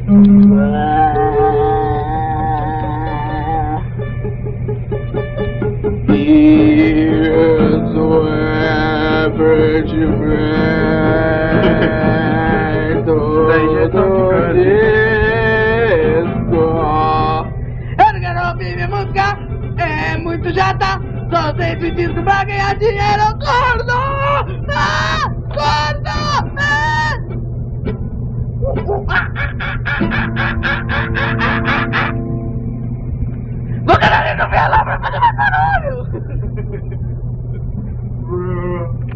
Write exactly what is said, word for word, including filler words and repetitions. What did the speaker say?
É muito chata, só sei pedir pra ganhar dinheiro, corno! Ah, corno! Ah! Vou querer não ver lá pra fazer mais barulho!